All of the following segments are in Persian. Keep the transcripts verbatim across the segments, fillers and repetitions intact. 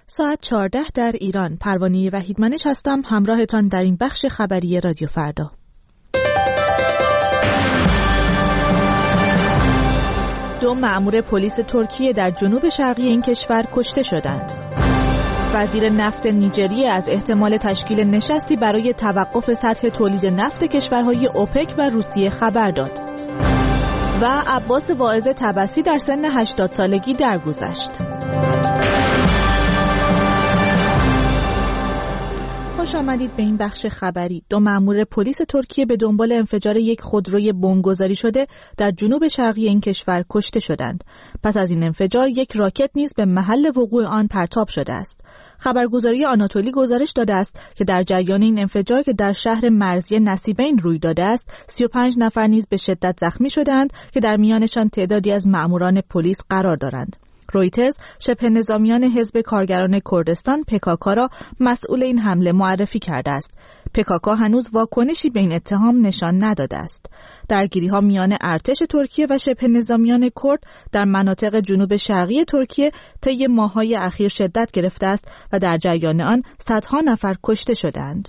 ساعت چهارده در ایران. پروانه وحیدمنش هستم، همراهتان در این بخش خبری رادیو فردا. دو مأمور پلیس ترکیه در جنوب شرقی این کشور کشته شدند. وزیر نفت نیجریه از احتمال تشکیل نشستی برای توقف سطح تولید نفت کشورهای اوپک و روسیه خبر داد. و عباس واعظ طبسی در سن هشتاد سالگی درگذشت. خوش آمدید به این بخش خبری. دو مأمور پلیس ترکیه به دنبال انفجار یک خودروی بمبگذاری شده در جنوب شرقی این کشور کشته شدند. پس از این انفجار یک راکت نیز به محل وقوع آن پرتاب شده است. خبرگزاری آناتولی گزارش داده است که در جریان این انفجار که در شهر مرزی نسیبین روی داده است، سی و پنج نفر نیز به شدت زخمی شدند که در میانشان تعدادی از مأموران پلیس قرار دارند. رویترز شبه نظامیان حزب کارگران کردستان پکاکا را مسئول این حمله معرفی کرده است. پکاکا هنوز واکنشی به این اتهام نشان نداده است. درگیری‌ها میان ارتش ترکیه و شبه نظامیان کرد در مناطق جنوب شرقی ترکیه طی ماه‌های اخیر شدت گرفته است و در جریان آن صدها نفر کشته شدند.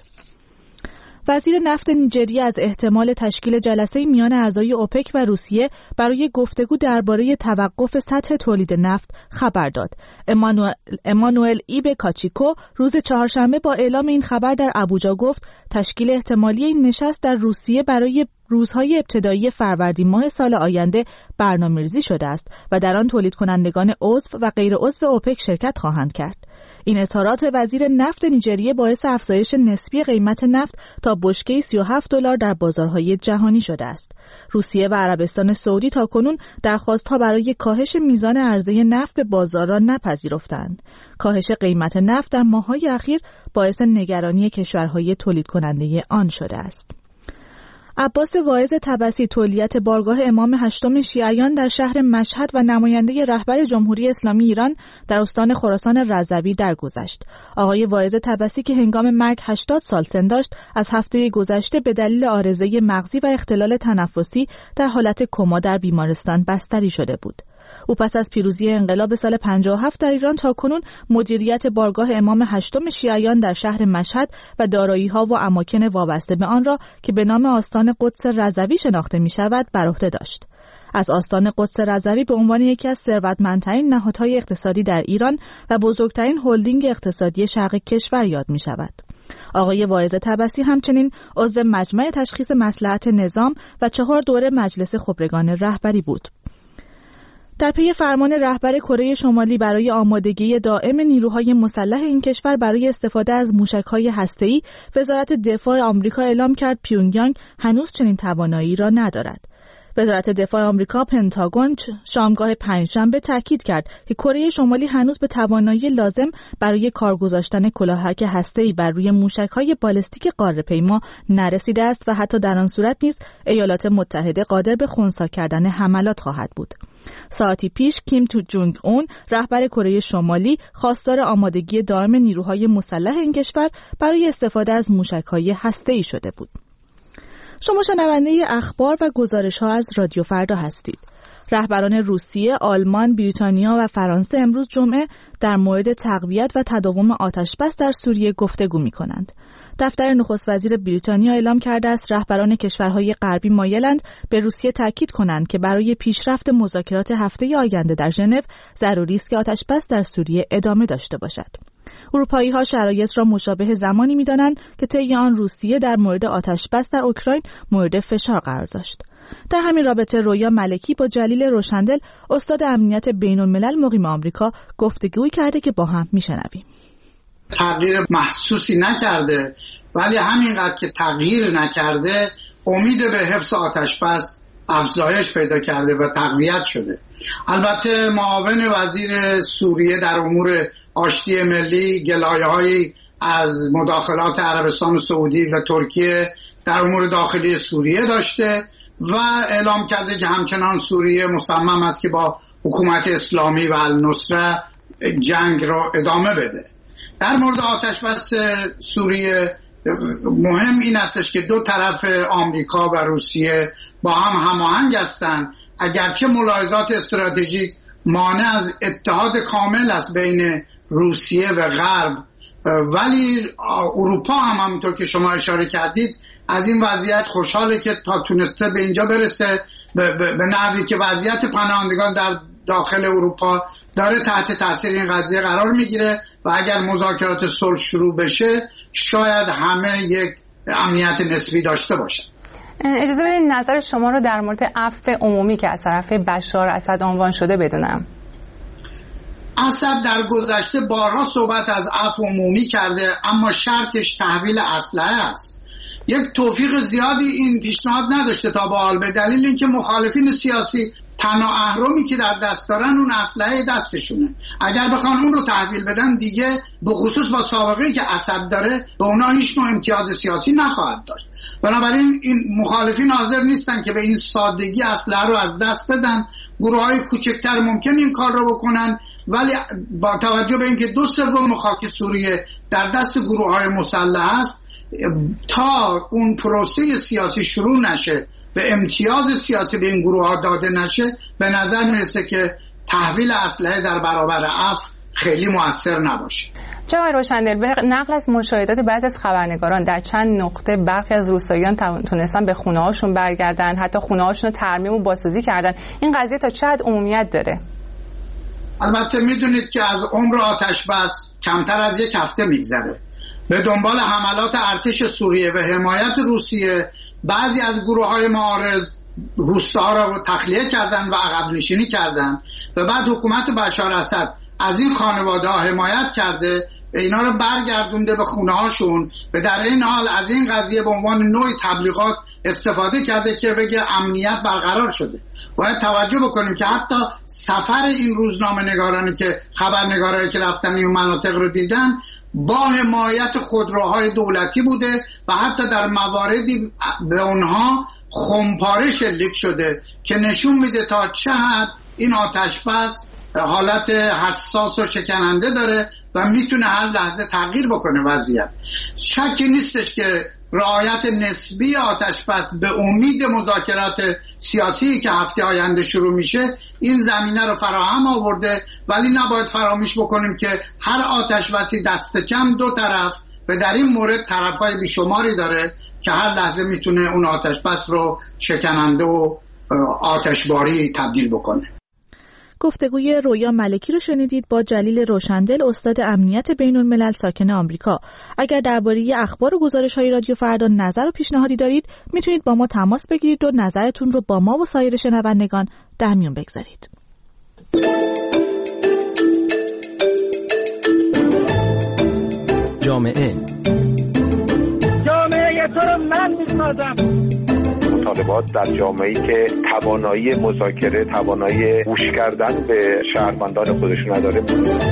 وزیر نفت نیجریه از احتمال تشکیل جلسه میان اعضای اوپک و روسیه برای گفتگو درباره توقف سطح تولید نفت خبر داد. امانوئل, امانوئل ایبه کاچیکو روز چهارشنبه با اعلام این خبر در ابوجا گفت تشکیل احتمالی این نشست در روسیه برای روزهای ابتدایی فروردین ماه سال آینده برنامه‌ریزی شده است و در آن تولید کنندگان عضو و غیر عضو اوپک شرکت خواهند کرد. این اظهارات وزیر نفت نیجریه باعث افزایش نسبی قیمت نفت تا بشکه‌ای سی و هفت دلار در بازارهای جهانی شده است. روسیه و عربستان سعودی تاکنون درخواست‌ها برای کاهش میزان عرضه نفت به بازار را نپذیرفتند. کاهش قیمت نفت در ماه‌های اخیر باعث نگرانی کشورهای تولید کننده آن شده است. عباس واعظ طبسی تولیت بارگاه امام هشتم شیعیان در شهر مشهد و نماینده رهبر جمهوری اسلامی ایران در استان خراسان رضوی درگذشت. آقای واعظ طبسی که هنگام مرگ هشتاد سال سن داشت، از هفته گذشته به دلیل عارضه مغزی و اختلال تنفسی در حالت کما در بیمارستان بستری شده بود. او پس از پیروزی انقلاب سال پنجاه و هفت در ایران تاکنون مدیریت بارگاه امام هشتم شیعیان در شهر مشهد و دارایی‌ها و اماکن وابسته به آن را که به نام آستان قدس رضوی شناخته می‌شود بر عهده داشت. از آستان قدس رضوی به عنوان یکی از ثروتمندترین نهادهای اقتصادی در ایران و بزرگترین هلدینگ اقتصادی شرق کشور یاد می‌شود. آقای واعظ طبسی همچنین عضو مجمع تشخیص مصلحت نظام و چهار دوره مجلس خبرگان رهبری بود. در پی فرمان رهبر کره شمالی برای آمادگی دائم نیروهای مسلح این کشور برای استفاده از موشک‌های هسته‌ای، وزارت دفاع آمریکا اعلام کرد پیونگیانگ هنوز چنین توانایی را ندارد. وزارت دفاع آمریکا پنتاگون شامگاه پنجشنبه تاکید کرد که کره شمالی هنوز به توانایی لازم برای کار گذاشتن کلاهک هسته‌ای بر روی موشک‌های بالستیک قاره‌پیما نرسیده است و حتی در آن صورت نیز ایالات متحده قادر به خنثی کردن حملات خواهد بود. ساعتی پیش کیم تو جونگ اون رهبر کره شمالی خواستار آمادگی دائم نیروهای مسلح این کشور برای استفاده از موشک‌های هسته‌ای شده بود. شما شنونده اخبار و گزارش‌ها از رادیو فردا هستید. رهبران روسیه، آلمان، بریتانیا و فرانسه امروز جمعه در مورد تقویت و تداوم آتش‌بس در سوریه گفتگو می‌کنند. دفتر نخست وزیر بریتانیا اعلام کرده است رهبران کشورهای غربی مایلند به روسیه تاکید کنند که برای پیشرفت مذاکرات هفته آینده در ژنو ضروری است که آتش‌بس در سوریه ادامه داشته باشد. اروپایی‌ها شرایط را مشابه زمانی می‌دانند که طی آن روسیه در مورد آتش‌بس در اوکراین مورد فشار قرار داشت. در همین رابطه رویا ملکی با جلیل روشندل استاد امنیت بین‌الملل مقیم آمریکا گفتگویی کرده که با هم می‌شنویم. تغییر محسوسی نکرده، ولی همینقدر که تغییر نکرده امید به حفظ آتش‌بس افزایش پیدا کرده و تقویت شده. البته معاون وزیر سوریه در امور آشتی ملی گلایه‌هایی از مداخلات عربستان سعودی و ترکیه در امور داخلی سوریه داشته و اعلام کرده که همچنان سوریه مصمم است که با حکومت اسلامی و النصره جنگ را ادامه بده. در مورد آتش‌بس سوریه مهم این استش که دو طرف آمریکا و روسیه با هم هماهنگ هستند، اگرچه ملاحظات استراتژیک مانع از اتحاد کامل است بین روسیه و غرب، ولی اروپا هم همونطور که شما اشاره کردید از این وضعیت خوشحاله که تا تونسته به اینجا برسه، به, به, به نحوی که وضعیت پناهندگان در داخل اروپا داره تحت تاثیر این قضیه قرار میگیره و اگر مذاکرات صلح شروع بشه شاید همه یک امنیت نسبی داشته باشن. اجازه بدید نظر شما رو در مورد عفو عمومی که از طرف بشار اسد عنوان شده بدونم. اسد در گذشته بارها صحبت از عفو عمومی کرده، اما شرطش تحویل اسلحه است. یک توفیق زیادی این پیشنهاد نداشته تا به حال، به دلیل اینکه مخالفین سیاسی تنها اهرمی که در دست دارن اون اسلحه دستشونه. اگر بخوان اون رو تحویل بدن دیگه به خصوص با سابقه‌ای که اسد داره به اونا هیچ نوع امتیاز سیاسی نخواهد داشت. بنابراین این مخالفین حاضر نیستن که به این سادگی اسلحه رو از دست بدن. گروه‌های کوچکتر ممکن این کار رو بکنن، ولی با توجه به اینکه دو سوم خاک سوریه در دست گروه‌های مسلح است، تا اون پروسه سیاسی شروع نشه، به امتیاز سیاسی به این گروه ها داده نشه، به نظر میرسه که تحویل اسلحه در برابر عفو خیلی مؤثر نباشه. جناب روشندل، به نقل از مشاهدات بعضی از خبرنگاران در چند نقطه برخی از روستاییان تونستن به خونه هاشون برگردن، حتی خونه هاشون رو ترمیم و بازسازی کردن. این قضیه تا چه حد عمومیت داره؟ البته میدونید که از عمر آتش بس کمتر از یک هفته میگذره. به دنبال حملات ارتش سوریه و حمایت روسیه بعضی از گروه‌های معارض روستاها را تخلیه کردن و عقب نشینی کردن و بعد حکومت بشار اسد از این خانواده‌ها حمایت کرده، اینا رو برگردونده به خونه‌هاشون و در این حال از این قضیه به عنوان نوعی تبلیغات استفاده کرده که بگه امنیت برقرار شده. باید توجه بکنیم که حتی سفر این روزنامه نگارانی که خبرنگارایی که رفتن این مناطق رو دیدن با حمایت خودروهای دولتی بوده و حتی در مواردی به اونها خمپاره شلیک شده که نشون میده تا چه حد این آتشبس حالت حساس و شکننده داره و میتونه هر لحظه تغییر بکنه وضعیت. شکی نیستش که رعایت نسبی آتشبس به امید مذاکرات سیاسی که هفته آینده شروع میشه این زمینه رو فراهم آورده، ولی نباید فراموش بکنیم که هر آتشبسی دست کم دو طرف و در این مورد طرفای بیشماری داره که هر لحظه میتونه اون آتشبس رو شکننده و آتشباری تبدیل بکنه. گفتگوی رویا ملکی رو شنیدید با جلیل روشندل، استاد امنیت بین الملل ساکن آمریکا. اگر درباره اخبار و گزارش‌های رادیو فردا نظر و پیشنهادی دارید میتونید با ما تماس بگیرید و نظرتون رو با ما و سایر شنوندگان در میون بگذارید. جامعه جامعه تو رو من میسازم. مطالبات در جامعه‌ای که توانایی مذاکره، توانایی گوش کردن به شهروندان خودش نداره.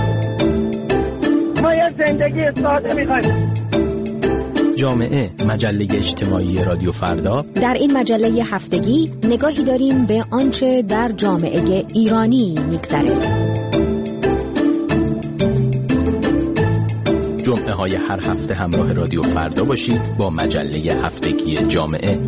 ما یه زندگی ساده می‌خوایم. جامعه، مجله اجتماعی رادیو فردا. در این مجله هفتگی نگاهی داریم به آنچه در جامعه ایرانی می‌گذره. جمعه های هر هفته همراه رادیو فردا باشید با مجله هفتگی جامعه.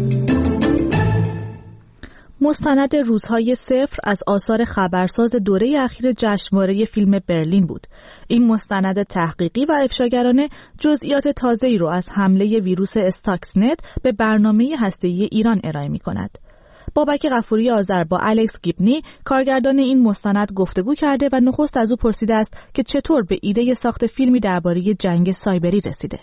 مستند روزهای صفر از آثار خبرساز دوره اخیر جشنواره فیلم برلین بود. این مستند تحقیقی و افشاگرانه جزئیات تازه‌ای رو از حمله ویروس استاکسنت به برنامه هسته‌ای ایران ارائه می‌کند. بابک غفوری آذر با الکس گیبنی کارگردان این مستند گفتگو کرده و نخست از او پرسیده است که چطور به ایده ساخت فیلمی درباره جنگ سایبری رسیده.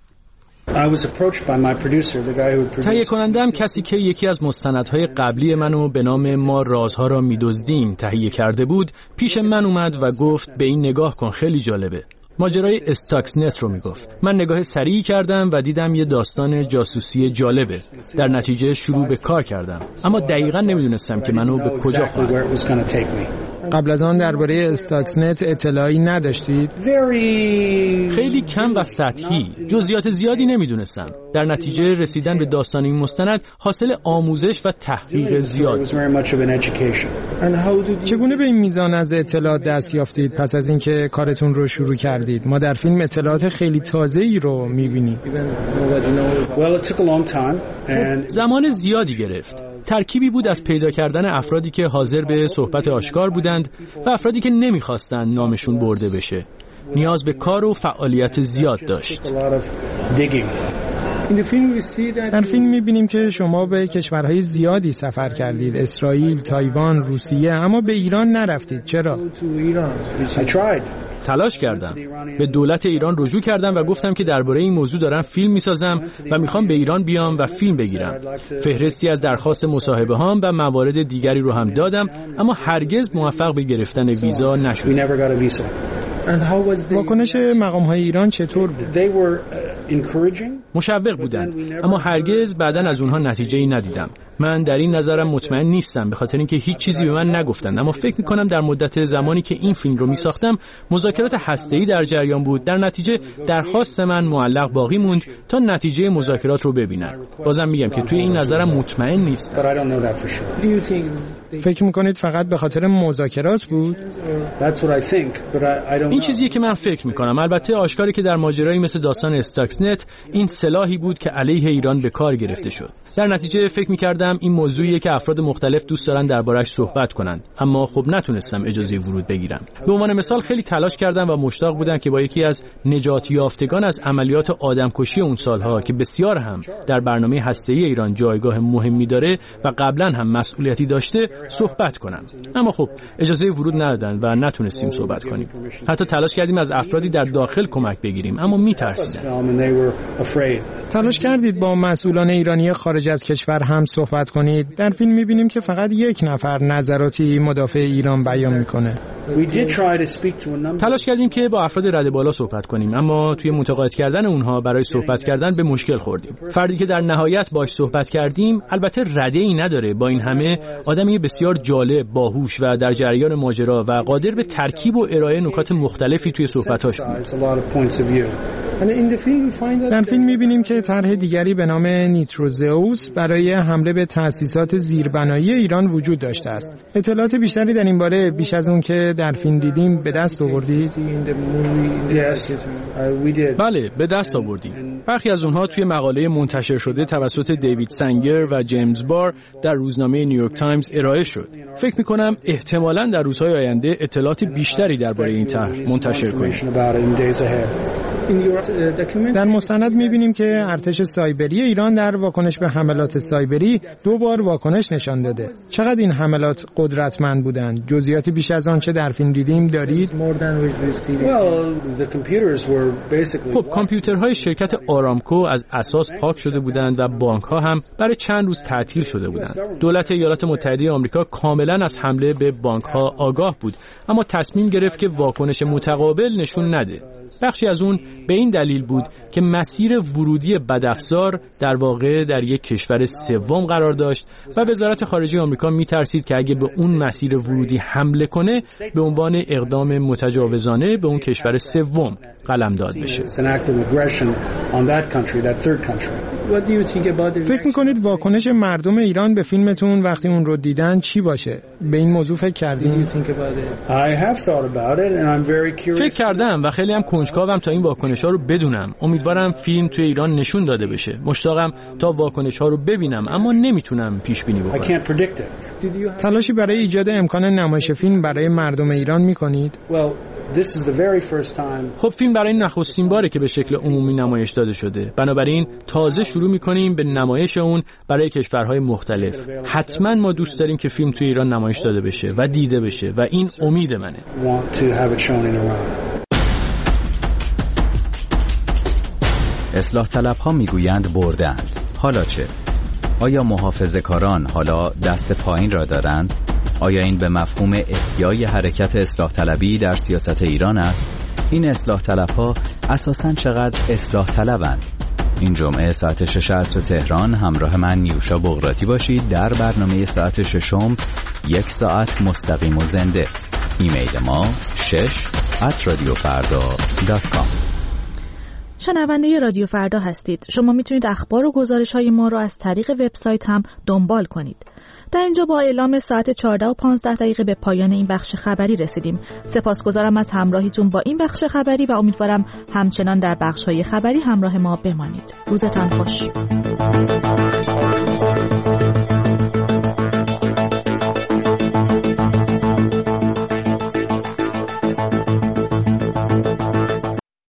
تهیه کننده‌ام کسی که یکی از مستندهای قبلی منو به نام ما رازها را می‌دزدیم تهیه کرده بود پیش من اومد و گفت به این نگاه کن، خیلی جالبه. ماجرای استاکسنت رو میگفت. من نگاه سریعی کردم و دیدم یه داستان جاسوسی جالبه. در نتیجه شروع به کار کردم، اما دقیقاً نمیدونستم که منو به کجا خواهد. قبل از آن درباره استاکسنت اطلاعی نداشتید؟ خیلی کم و سطحی، جزئیات زیادی نمیدونستم. در نتیجه رسیدن به داستان این مستند حاصل آموزش و تحقیق زیاد. چگونه به این میزان از اطلاعات دست یافتید پس از اینکه کارتون رو شروع کردید؟ ما در فیلم اطلاعات خیلی تازه‌ای رو می‌بینیم. زمان زیادی گرفت. ترکیبی بود از پیدا کردن افرادی که حاضر به صحبت آشکار بودند و افرادی که نمیخواستند نامشون برده بشه. نیاز به کار و فعالیت زیاد داشت. در فیلم می‌بینیم که شما به کشورهای زیادی سفر کردید، اسرائیل، تایوان، روسیه، اما به ایران نرفتید. چرا؟ تلاش کردم. به دولت ایران رجوع کردم و گفتم که درباره این موضوع دارم فیلم می‌سازم و می‌خوام به ایران بیام و فیلم بگیرم. فهرستی از درخواست مصاحبه هام و موارد دیگری رو هم دادم، اما هرگز موفق به گرفتن ویزا نشدم. واکنش مقام‌های ایران چطور بود؟ مشوق بودند، اما هرگز بعداً از اونها نتیجه‌ای ندیدم. من در این نظرم مطمئن نیستم، به خاطر اینکه هیچ چیزی به من نگفتند، اما فکر می‌کنم در مدت زمانی که این فیلم رو می‌ساختم مذاکرات هسته‌ای در جریان بود. در نتیجه درخواست من معلق باقی موند تا نتیجه مذاکرات رو ببینن. بازم میگم که توی این نظرم مطمئن نیستم. فکر می‌کنید فقط به خاطر مذاکرات بود؟ این چیزیه که من فکر می‌کنم. البته آشکاری که در ماجرایی مثل داستان استاکسنت این سلاحی بود که علیه ایران به کار گرفته شد. در نتیجه فکر می‌کردم این موضوعیه که افراد مختلف دوست دارن درباره‌اش صحبت کنند، اما خب نتونستم اجازه ورود بگیرم. به عنوان مثال خیلی تلاش کردم و مشتاق بودم که با یکی از نجات یافتگان از عملیات آدمکشی اون سالها که بسیار هم در برنامه هسته‌ای ایران جایگاه مهمی داره و قبلا هم مسئولیتی داشته صحبت کنم، اما خب اجازه ورود ندادن و نتونستیم صحبت کنیم. حتی تلاش کردیم از افرادی در داخل کمک بگیریم، اما می‌ترسیدن. تلاش کردید با مسئولان ایرانی خارج از کشور هم صحبت کنید؟ در فیلم می‌بینیم که فقط یک نفر نظراتی مدافع ایران بیان می‌کنه. تلاش کردیم که با افراد رده بالا صحبت کنیم، اما توی متقاعد کردن اونها برای صحبت کردن به مشکل خوردیم. فردی که در نهایت باهاش صحبت کردیم البته رده‌ای نداره، با این همه آدمی بسیار جالب، باهوش و در جریان ماجرا و قادر به ترکیب و ارائه نکات مختلفی توی صحبتاش بود. در فیلم می‌بینیم که طرح دیگری به نام نیتروزئوس برای حمله به تأسیسات زیربنایی ایران وجود داشته است. اطلاعات بیشتری در این باره بیش از اون که در فیلم دیدیم به دست آوردید؟ بله، به دست آوردیم. برخی از اونها توی مقاله منتشر شده توسط دیوید سنگر و جیمز بار در روزنامه نیویورک تایمز ارائه شد. فکر می‌کنم احتمالاً در روزهای آینده اطلاعات بیشتری درباره این طرح منتشر کنیم. در مستند می‌بینیم که ارتش سایبری ایران در واکنش به حملات سایبری دو بار واکنش نشان داده. چقدر این حملات قدرتمند بودند؟ جزئیاتی بیش از آنچه در فیلم دیدیم دارید؟ خب کامپیوترهای شرکت آرامکو از اساس پاک شده بودند و بانک‌ها هم برای چند روز تعطیل شده بودند. دولت ایالات متحده آمریکا کاملا از حمله به بانک‌ها آگاه بود، اما تصمیم گرفت که واکنش متقابل نشون نده. بخشی از اون به این دلیل بود که مسیر ورودی بدافزار در واقع در یک کشور سوم قرار داشت و وزارت خارجه آمریکا می‌ترسید که اگه به اون مسیر ورودی حمله کنه به عنوان اقدام متجاوزانه به اون کشور سوم قلمداد بشه. فکر می‌کنید واکنش مردم ایران به فیلمتون وقتی اون رو دیدن چی باشه؟ به این موضوع فکر کردین؟ فکر کردم و خیلی هم کنجکاوم تا این واکنش‌ها رو بدونم. امیدوارم فیلم توی ایران نشون داده بشه. مشتاقم تا واکنش‌ها رو ببینم، اما نمیتونم پیش بینی بکنم. تلاشی برای ایجاد امکان نمایش فیلم برای مردم ایران می‌کنید؟ خب فیلم برای نخستین باره که به شکل عمومی نمایش داده شده. بنابراین تازه شروع می‌کنیم به نمایش اون برای کشورهای مختلف. حتما ما دوست داریم که فیلم توی ایران نمایش داده بشه و دیده بشه و این امید منه. اصلاح طلب ها میگویند بردند. حالا چه؟ آیا محافظه‌کاران حالا دست پایین را دارند؟ آیا این به مفهوم احیای حرکت اصلاح طلبی در سیاست ایران است؟ این اصلاح طلب ها اساساً چقدر اصلاح طلبند؟ این جمعه ساعت شش عصر تهران همراه من نیوشا بغراتی باشید در برنامه ساعت ششم یک ساعت مستقیم و زنده. ایمیل ما شش ات رادیو فردا دات کام. شنونده رادیو فردا هستید. شما میتونید اخبار و گزارش‌های ما رو از طریق وبسایت هم دنبال کنید. در اینجا با اعلام ساعت چهارده و پانزده دقیقه به پایان این بخش خبری رسیدیم. سپاسگزارم از همراهیتون با این بخش خبری و امیدوارم همچنان در بخش‌های خبری همراه ما بمانید. روزتان خوش.